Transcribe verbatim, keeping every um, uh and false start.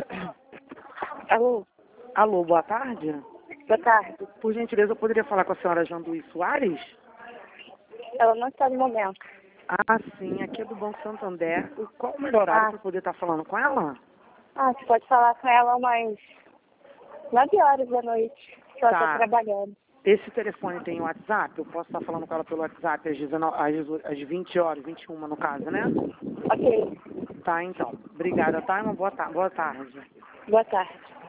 Alô? Alô, boa tarde. Boa tarde. Por gentileza, eu poderia falar com a senhora Janduí Soares? Ela não está no momento. Ah, sim, aqui é do Banco Santander. O- Qual o melhor horário Ah. para eu poder estar falando com ela? Ah, você pode falar com ela umas nove horas da noite, que ela Tá. está trabalhando. Esse telefone tem WhatsApp? Eu posso estar falando com ela pelo WhatsApp às, dezenove, às dezoito às vinte horas, vinte e uma no caso, né? Ok. Tá, então. Obrigada, tá? Uma boa, ta boa tarde. Boa tarde.